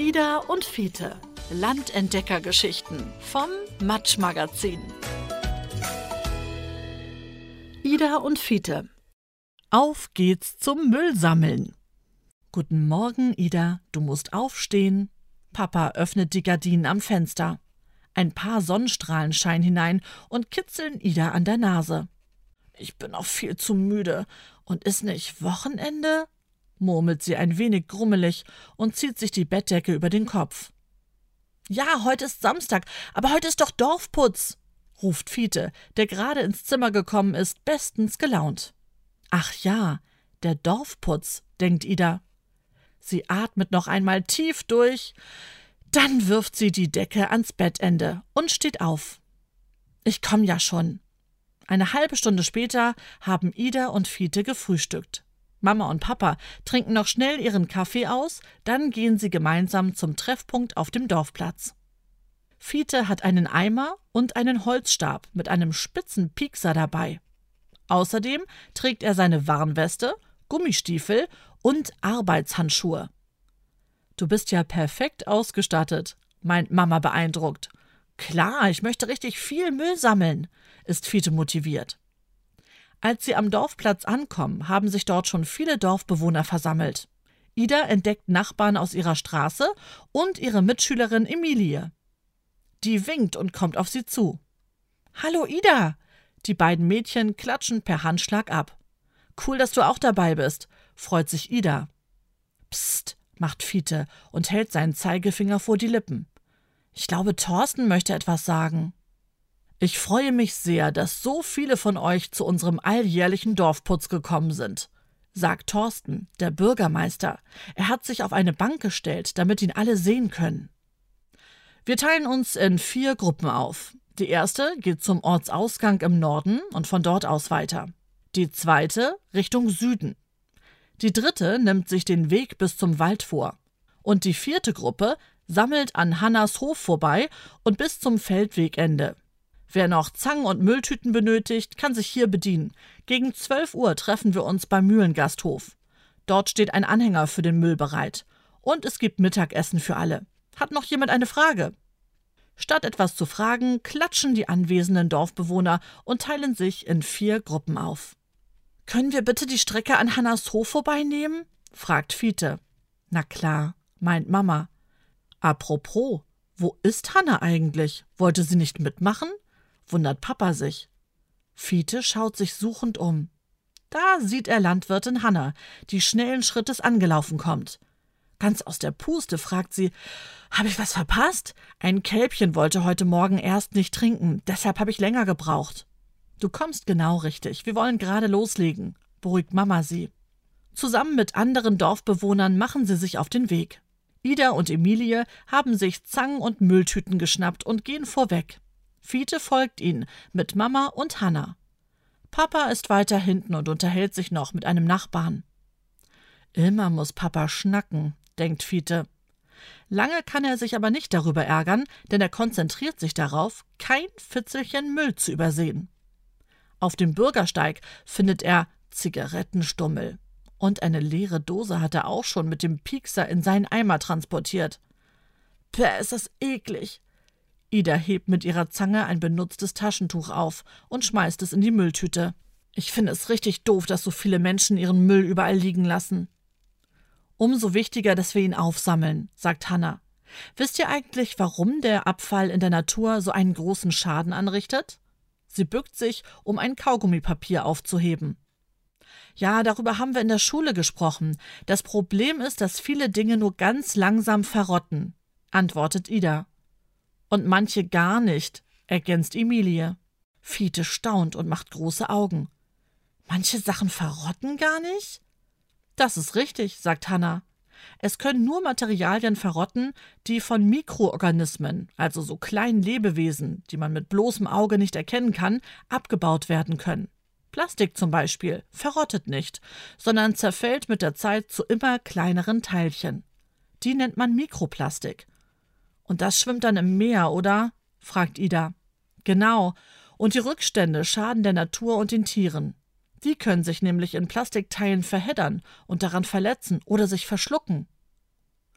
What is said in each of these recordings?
Ida und Fiete. Landentdeckergeschichten vom Matsch-Magazin. Ida und Fiete. Auf geht's zum Müllsammeln. Guten Morgen, Ida, du musst aufstehen. Papa öffnet die Gardinen am Fenster. Ein paar Sonnenstrahlen scheinen hinein und kitzeln Ida an der Nase. Ich bin noch viel zu müde. Und ist nicht Wochenende? Murmelt sie ein wenig grummelig und zieht sich die Bettdecke über den Kopf. Ja, heute ist Samstag, aber heute ist doch Dorfputz, ruft Fiete, der gerade ins Zimmer gekommen ist, bestens gelaunt. Ach ja, der Dorfputz, denkt Ida. Sie atmet noch einmal tief durch, dann wirft sie die Decke ans Bettende und steht auf. Ich komm ja schon. Eine halbe Stunde später haben Ida und Fiete gefrühstückt. Mama und Papa trinken noch schnell ihren Kaffee aus, dann gehen sie gemeinsam zum Treffpunkt auf dem Dorfplatz. Fiete hat einen Eimer und einen Holzstab mit einem spitzen Piekser dabei. Außerdem trägt er seine Warnweste, Gummistiefel und Arbeitshandschuhe. »Du bist ja perfekt ausgestattet«, meint Mama beeindruckt. »Klar, ich möchte richtig viel Müll sammeln«, ist Fiete motiviert. Als sie am Dorfplatz ankommen, haben sich dort schon viele Dorfbewohner versammelt. Ida entdeckt Nachbarn aus ihrer Straße und ihre Mitschülerin Emilie. Die winkt und kommt auf sie zu. »Hallo Ida!« Die beiden Mädchen klatschen per Handschlag ab. »Cool, dass du auch dabei bist«, freut sich Ida. »Psst«, macht Fiete und hält seinen Zeigefinger vor die Lippen. »Ich glaube, Thorsten möchte etwas sagen.« »Ich freue mich sehr, dass so viele von euch zu unserem alljährlichen Dorfputz gekommen sind«, sagt Thorsten, der Bürgermeister. Er hat sich auf eine Bank gestellt, damit ihn alle sehen können. Wir teilen uns in 4 Gruppen auf. Die erste geht zum Ortsausgang im Norden und von dort aus weiter. Die zweite Richtung Süden. Die dritte nimmt sich den Weg bis zum Wald vor. Und die 4. Gruppe sammelt an Hannas Hof vorbei und bis zum Feldwegende. Wer noch Zangen und Mülltüten benötigt, kann sich hier bedienen. Gegen 12 Uhr treffen wir uns beim Mühlengasthof. Dort steht ein Anhänger für den Müll bereit. Und es gibt Mittagessen für alle. Hat noch jemand eine Frage? Statt etwas zu fragen, klatschen die anwesenden Dorfbewohner und teilen sich in 4 Gruppen auf. »Können wir bitte die Strecke an Hannas Hof vorbeinehmen?« fragt Fiete. »Na klar«, meint Mama. »Apropos, wo ist Hanna eigentlich? Wollte sie nicht mitmachen?« wundert Papa sich. Fiete schaut sich suchend um. Da sieht er Landwirtin Hanna, die schnellen Schrittes angelaufen kommt. Ganz aus der Puste fragt sie, »Habe ich was verpasst? Ein Kälbchen wollte heute Morgen erst nicht trinken, deshalb habe ich länger gebraucht.« »Du kommst genau richtig, wir wollen gerade loslegen«, beruhigt Mama sie. Zusammen mit anderen Dorfbewohnern machen sie sich auf den Weg. Ida und Emilie haben sich Zangen und Mülltüten geschnappt und gehen vorweg. Fiete folgt ihnen mit Mama und Hanna. Papa ist weiter hinten und unterhält sich noch mit einem Nachbarn. Immer muss Papa schnacken, denkt Fiete. Lange kann er sich aber nicht darüber ärgern, denn er konzentriert sich darauf, kein Fitzelchen Müll zu übersehen. Auf dem Bürgersteig findet er Zigarettenstummel. Und eine leere Dose hat er auch schon mit dem Piekser in seinen Eimer transportiert. Päh, ist das eklig. Ida hebt mit ihrer Zange ein benutztes Taschentuch auf und schmeißt es in die Mülltüte. Ich finde es richtig doof, dass so viele Menschen ihren Müll überall liegen lassen. Umso wichtiger, dass wir ihn aufsammeln, sagt Hanna. Wisst ihr eigentlich, warum der Abfall in der Natur so einen großen Schaden anrichtet? Sie bückt sich, um ein Kaugummipapier aufzuheben. Ja, darüber haben wir in der Schule gesprochen. Das Problem ist, dass viele Dinge nur ganz langsam verrotten, antwortet Ida. Und manche gar nicht, ergänzt Emilie. Fiete staunt und macht große Augen. Manche Sachen verrotten gar nicht? Das ist richtig, sagt Hanna. Es können nur Materialien verrotten, die von Mikroorganismen, also so kleinen Lebewesen, die man mit bloßem Auge nicht erkennen kann, abgebaut werden können. Plastik zum Beispiel verrottet nicht, sondern zerfällt mit der Zeit zu immer kleineren Teilchen. Die nennt man Mikroplastik. Und das schwimmt dann im Meer, oder? fragt Ida. Genau. Und die Rückstände schaden der Natur und den Tieren. Die können sich nämlich in Plastikteilen verheddern und daran verletzen oder sich verschlucken.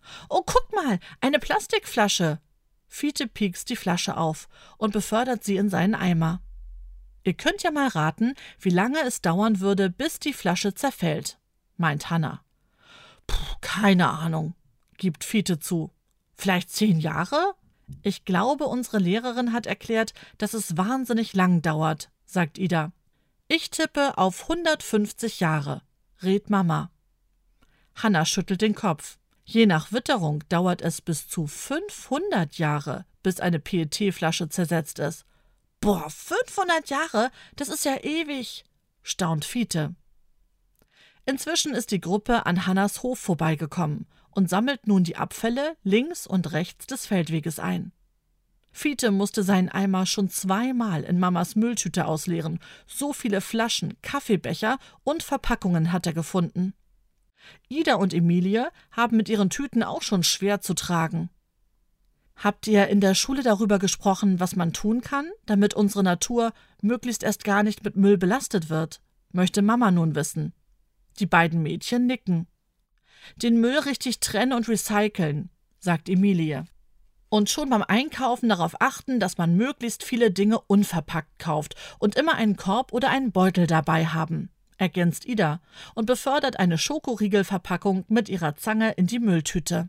»Oh, guck mal, eine Plastikflasche!« Fiete piekst die Flasche auf und befördert sie in seinen Eimer. »Ihr könnt ja mal raten, wie lange es dauern würde, bis die Flasche zerfällt«, meint Hannah. »Keine Ahnung«, gibt Fiete zu. »Vielleicht 10 Jahre?« »Ich glaube, unsere Lehrerin hat erklärt, dass es wahnsinnig lang dauert«, sagt Ida. »Ich tippe auf 150 Jahre«, rät Mama. Hannah schüttelt den Kopf. Je nach Witterung dauert es bis zu 500 Jahre, bis eine PET-Flasche zersetzt ist. »Boah, 500 Jahre? Das ist ja ewig«, staunt Fiete. Inzwischen ist die Gruppe an Hannahs Hof vorbeigekommen und sammelt nun die Abfälle links und rechts des Feldweges ein. Fiete musste seinen Eimer schon 2-mal in Mamas Mülltüte ausleeren. So viele Flaschen, Kaffeebecher und Verpackungen hat er gefunden. Ida und Emilie haben mit ihren Tüten auch schon schwer zu tragen. »Habt ihr in der Schule darüber gesprochen, was man tun kann, damit unsere Natur möglichst erst gar nicht mit Müll belastet wird?«, möchte Mama nun wissen. Die beiden Mädchen nicken. »Den Müll richtig trennen und recyceln«, sagt Emilie. »Und schon beim Einkaufen darauf achten, dass man möglichst viele Dinge unverpackt kauft und immer einen Korb oder einen Beutel dabei haben«, ergänzt Ida und befördert eine Schokoriegelverpackung mit ihrer Zange in die Mülltüte.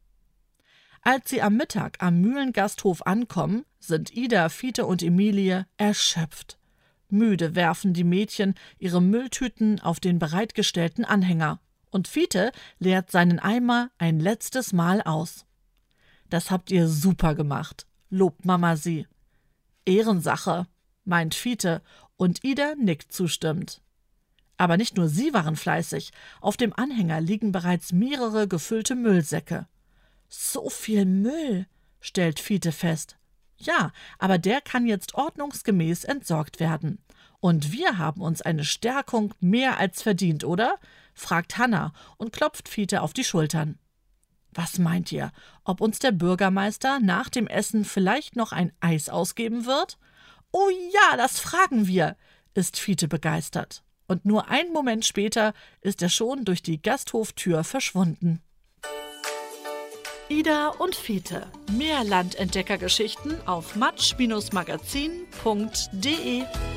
Als sie am Mittag am Mühlengasthof ankommen, sind Ida, Fiete und Emilie erschöpft. Müde werfen die Mädchen ihre Mülltüten auf den bereitgestellten Anhänger und Fiete leert seinen Eimer ein letztes Mal aus. »Das habt ihr super gemacht«, lobt Mama sie. »Ehrensache«, meint Fiete und Ida nickt zustimmend. Aber nicht nur sie waren fleißig, auf dem Anhänger liegen bereits mehrere gefüllte Müllsäcke. »So viel Müll«, stellt Fiete fest. »Ja, aber der kann jetzt ordnungsgemäß entsorgt werden. Und wir haben uns eine Stärkung mehr als verdient, oder?«, fragt Hannah und klopft Fiete auf die Schultern. »Was meint ihr, ob uns der Bürgermeister nach dem Essen vielleicht noch ein Eis ausgeben wird?« »Oh ja, das fragen wir«, ist Fiete begeistert. Und nur einen Moment später ist er schon durch die Gasthoftür verschwunden. Ida und Fiete. Mehr Landentdeckergeschichten auf matsch-magazin.de